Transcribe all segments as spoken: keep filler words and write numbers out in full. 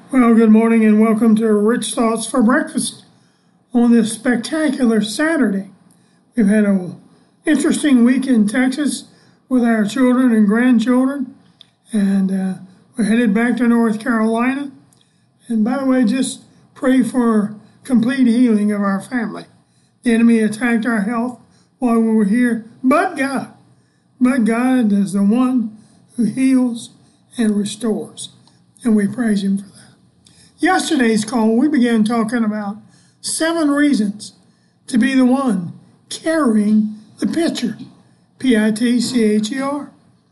Well, good morning and welcome to Rich Thoughts for Breakfast on this spectacular Saturday. We've had an interesting week in Texas with our children and grandchildren, and uh, we're headed back to North Carolina. And by the way, just pray for complete healing of our family. The enemy attacked our health while we were here, but God, but God is the one who heals and restores, and we praise Him for that. Yesterday's call, we began talking about seven reasons to be the one carrying the pitcher, P I T C H E R.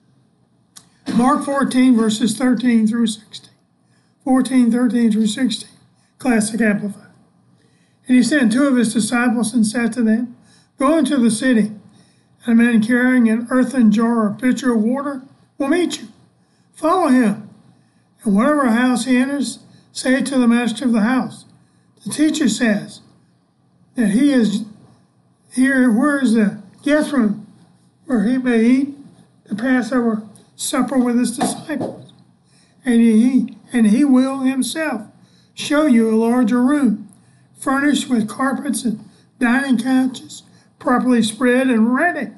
Mark fourteen, verses thirteen through sixteen. fourteen, thirteen through sixteen, Classic Amplified. And he sent two of his disciples and said to them, "Go into the city, and a man carrying an earthen jar or pitcher of water will meet you. Follow him, and whatever house he enters, say to the master of the house, the teacher says that he is here. Where is the guest room where he may eat the Passover supper with his disciples? And he, and he will himself show you a larger room, furnished with carpets and dining couches, properly spread and ready.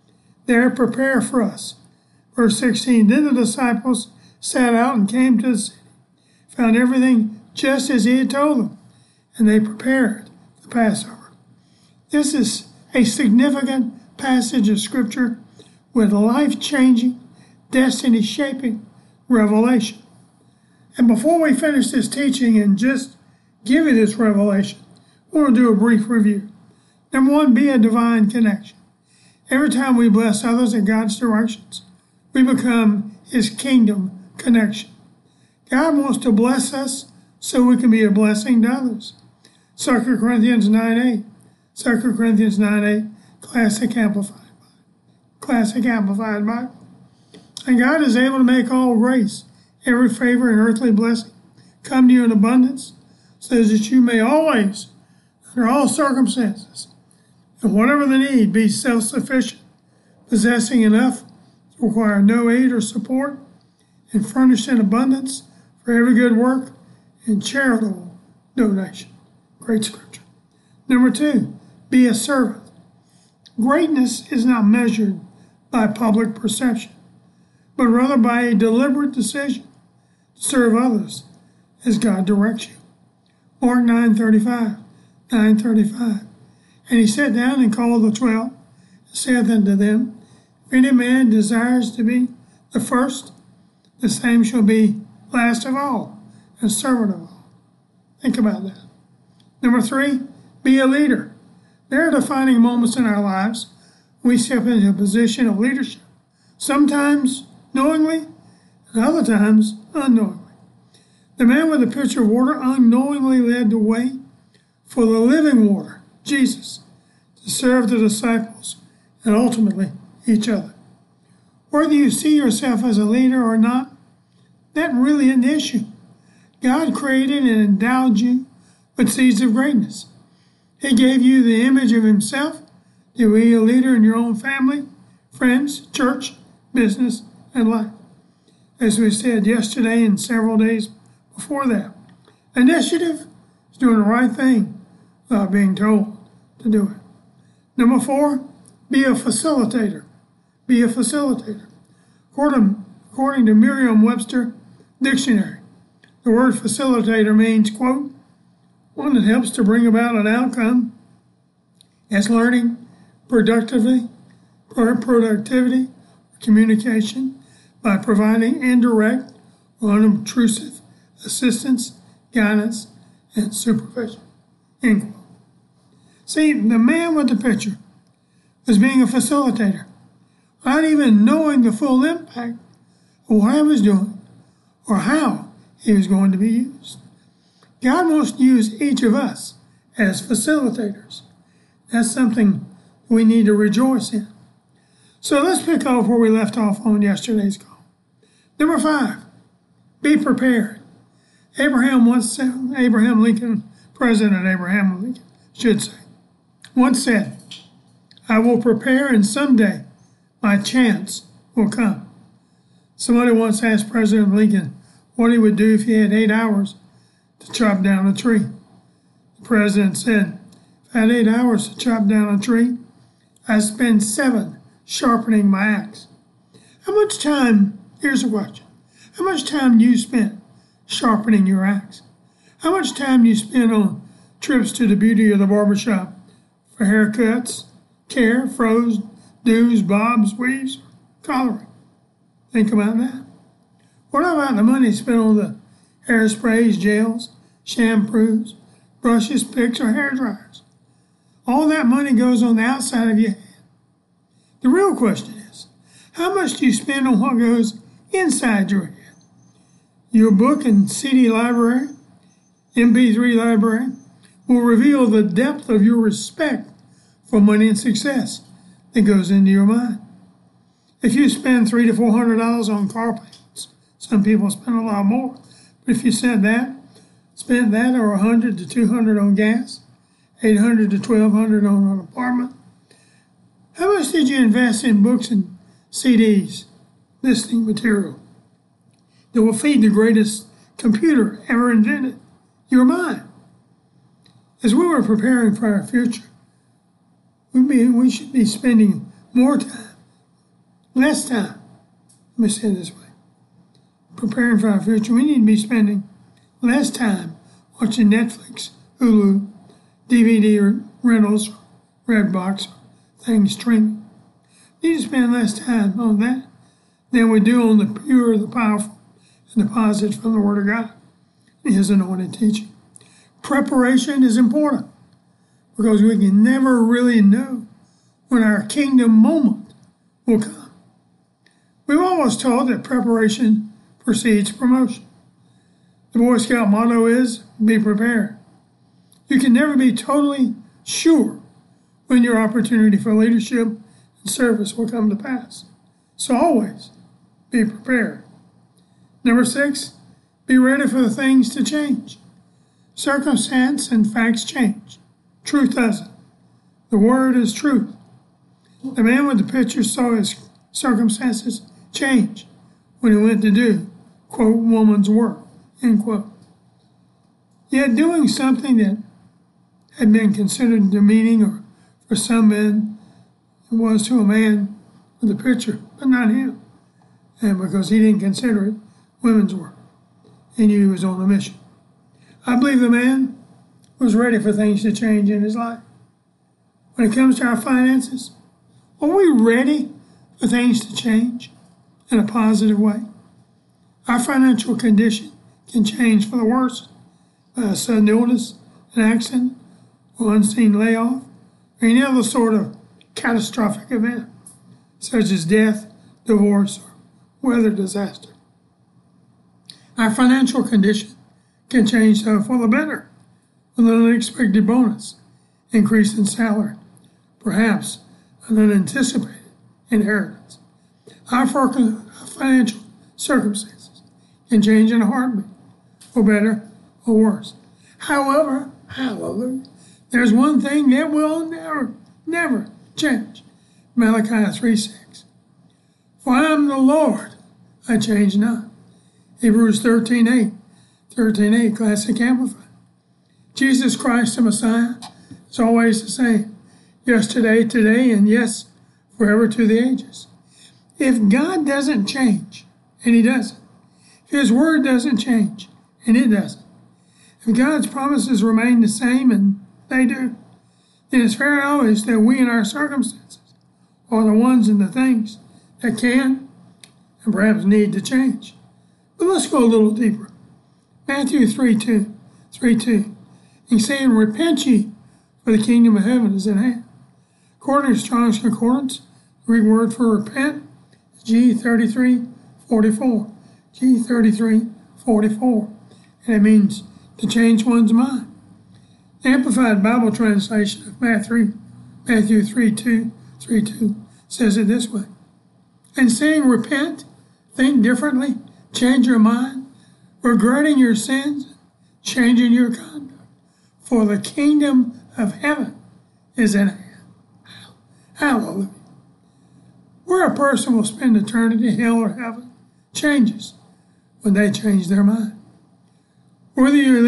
There prepare for us." Verse sixteen, then the disciples sat out and came to the city, found everything just as he had told them, and they prepared the Passover. This is a significant passage of Scripture with life-changing, destiny-shaping revelation. And before we finish this teaching and just give you this revelation, I want to do a brief review. Number one, be a divine connection. Every time we bless others in God's directions, we become His kingdom connection. God wants to bless us so we can be a blessing to others. Second Corinthians nine eight. Second Corinthians nine eight, Classic Amplified Bible. Classic Amplified Bible. And God is able to make all grace, every favor and earthly blessing, come to you in abundance, so that you may always, under all circumstances, and whatever the need, be self-sufficient, possessing enough to require no aid or support, and furnished in abundance for every good work and charitable donation. Great Scripture. Number two, be a servant. Greatness is not measured by public perception, but rather by a deliberate decision to serve others as God directs you. Mark nine thirty-five, nine thirty-five. And he sat down and called the twelve, and said unto them, if any man desires to be the first, the same shall be last of all, and servant of all. Think about that. Number three, be a leader. There are defining moments in our lives when we step into a position of leadership, sometimes knowingly, and other times unknowingly. The man with the pitcher of water unknowingly led the way for the living water, Jesus, to serve the disciples and ultimately each other. Whether you see yourself as a leader or not, that really isn't the issue. God created and endowed you with seeds of greatness. He gave you the image of Himself to be a leader in your own family, friends, church, business, and life. As we said yesterday and several days before that, initiative is doing the right thing without being told to do it. Number four, be a facilitator. Be a facilitator. According, according to Merriam-Webster Dictionary, the word facilitator means, quote, one that helps to bring about an outcome as learning, productively, productivity, communication, by providing indirect or unobtrusive assistance, guidance, and supervision. End quote. See, the man with the pitcher was being a facilitator, not even knowing the full impact of what I was doing or how he was going to be used. God wants to use each of us as facilitators. That's something we need to rejoice in. So let's pick off where we left off on yesterday's call. Number five, be prepared. Abraham once said, Abraham Lincoln, President Abraham Lincoln, should say, once said, I will prepare and someday my chance will come. Somebody once asked President Lincoln what he would do if he had eight hours to chop down a tree. The president said, if I had eight hours to chop down a tree, I'd spend seven sharpening my axe. How much time, here's a question, how much time do you spend sharpening your axe? How much time do you spend on trips to the beauty of the barbershop for haircuts, care, froze, do's, bobs, weaves, collaring? Think about that. What about the money spent on the hairsprays, gels, shampoos, brushes, picks, or hair dryers? All that money goes on the outside of your head. The real question is, how much do you spend on what goes inside your head? Your book and C D library, M P three library, will reveal the depth of your respect for money and success that goes into your mind. If you spend three to four hundred dollars on car payments, some people spend a lot more. But if you spend that, spend that or a hundred to two hundred on gas, eight hundred to twelve hundred on an apartment. How much did you invest in books and C Ds, listening material that will feed the greatest computer ever invented, your mind? As we were preparing for our future, we, be, we should be spending more time, less time. Let me say it this way. Preparing for our future, we need to be spending less time watching Netflix, Hulu, D V D rentals, Redbox, things streaming. We need to spend less time on that than we do on the pure, the powerful, and the positive from the Word of God, His anointed teaching. Preparation is important because we can never really know when our kingdom moment will come. We've always taught that preparation precedes promotion. The Boy Scout motto is, be prepared. You can never be totally sure when your opportunity for leadership and service will come to pass. So always be prepared. Number six, be ready for the things to change. Circumstance and facts change. Truth doesn't. The word is truth. The man with the picture saw his circumstances change when he went to do, quote, woman's work, end quote. Yet doing something that had been considered demeaning, or for some men, it was to a man with the picture, but not him. And because he didn't consider it women's work, he knew he was on a mission. I believe the man was ready for things to change in his life. When it comes to our finances, are we ready for things to change in a positive way? Our financial condition can change for the worse by a sudden illness, an accident, or unseen layoff, or any other sort of catastrophic event, such as death, divorce, or weather disaster. Our financial condition can change though for the better with an unexpected bonus, increase in salary, perhaps an unanticipated inheritance. Our financial circumstances can change in a heartbeat, for better or worse. However, hallelujah, there's one thing that will never, never change. Malachi three six. For I am the Lord, I change not. Hebrews thirteen eight. thirteen eight, Classic Amplified. Jesus Christ, the Messiah, is always the same. Yesterday, today, and yes, forever to the ages. If God doesn't change, and He doesn't, if His Word doesn't change, and it doesn't, if God's promises remain the same, and they do, then it's very obvious that we in our circumstances are the ones and the things that can and perhaps need to change. But let's go a little deeper. Matthew three two, three two. He's saying, repent ye, for the kingdom of heaven is at hand. According to Strong's Concordance, the Greek word for repent is G thirty-three forty-four. G thirty-three forty-four. And it means to change one's mind. The Amplified Bible translation of Matthew, Matthew three two, three two says it this way. And saying repent, think differently, change your mind, regretting your sins, changing your conduct. For the kingdom of heaven is at hand. Hallelujah. Where a person will spend eternity, hell or heaven, changes when they change their mind. Whether you live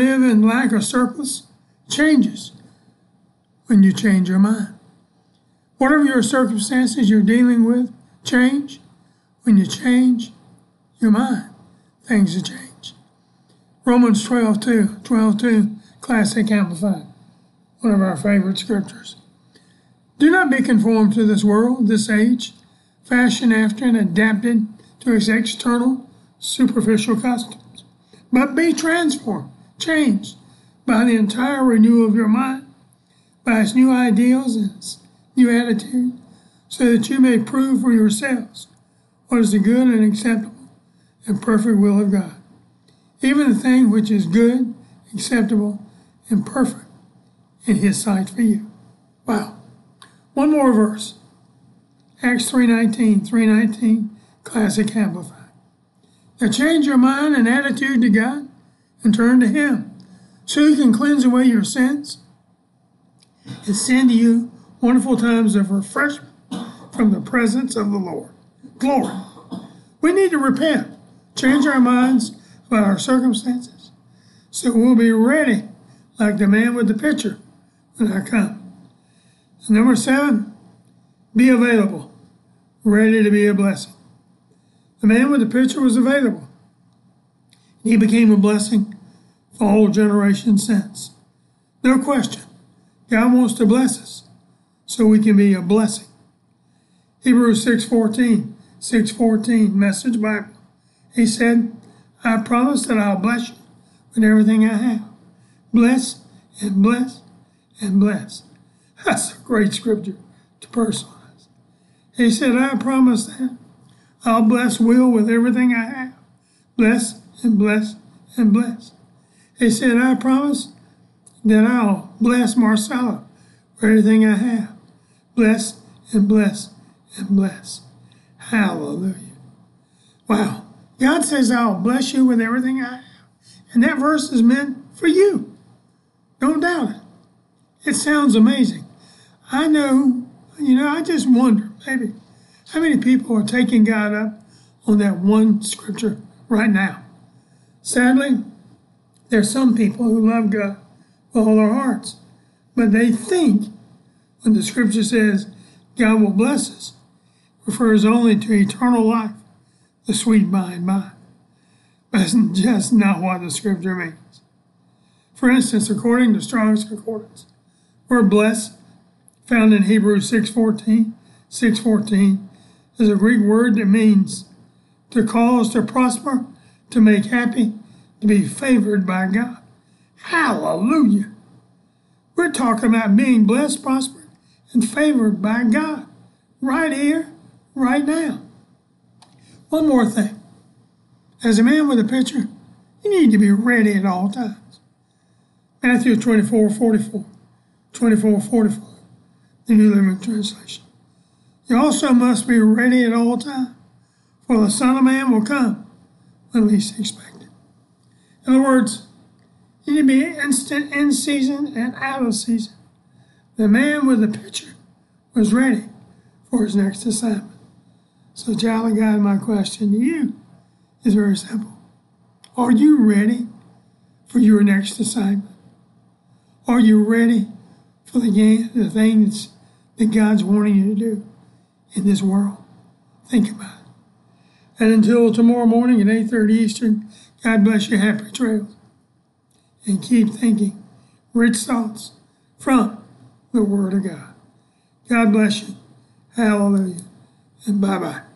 and lack or surplus changes when you change your mind. Whatever your circumstances you're dealing with change when you change your mind. Things will change. Romans twelve two, twelve two, Classic Amplified, one of our favorite scriptures. Do not be conformed to this world, this age, fashioned after and adapted to its external, superficial customs, but be transformed, changed by the entire renewal of your mind, by its new ideals and its new attitude, so that you may prove for yourselves what is the good and acceptable and perfect will of God, even the thing which is good, acceptable, and perfect in His sight for you. Wow. One more verse. Acts three nineteen, three nineteen, Classic Amplified. Now change your mind and attitude to God and turn to Him, so He can cleanse away your sins and send to you wonderful times of refreshment from the presence of the Lord. Glory. We need to repent, change our minds about our circumstances, so we'll be ready like the man with the pitcher when I come. And number seven, be available, ready to be a blessing. The man with the pitcher was available. He became a blessing for all generations since. No question, God wants to bless us so we can be a blessing. Hebrews six fourteen, six fourteen, Message Bible. He said, I promise that I'll bless you with everything I have. Bless and bless and bless. That's a great scripture to personalize. He said, I promise that I'll bless Will with everything I have. Bless and bless and bless. He said, I promise that I'll bless Marcella with everything I have. Bless and bless and bless. Hallelujah. Wow. God says, I'll bless you with everything I have. And that verse is meant for you. Don't doubt it. It sounds amazing. I know, you know, I just wonder, maybe, how many people are taking God up on that one scripture right now? Sadly, there's some people who love God with all their hearts, but they think when the scripture says God will bless us, it refers only to eternal life, the sweet by and by. That's just not what the scripture means. For instance, according to Strong's Concordance, word blessed, found in Hebrews six fourteen, six fourteen, is a Greek word that means to cause to prosper, to make happy, to be favored by God. Hallelujah. We're talking about being blessed, prospered, and favored by God right here, right now. One more thing. As a man with a pitcher, you need to be ready at all times. Matthew twenty-four forty-four, twenty-four forty-four, the New Living Translation. You also must be ready at all times, for the Son of Man will come when least expected. In other words, you need to be instant in season and out of season. The man with the pitcher was ready for his next assignment. So, child of God, my question to you is very simple. Are you ready for your next assignment? Are you ready for the, game, the things that God's wanting you to do in this world? Think about it. And until tomorrow morning at eight thirty Eastern, God bless you. Happy trails. And keep thinking rich thoughts from the Word of God. God bless you. Hallelujah. And bye-bye.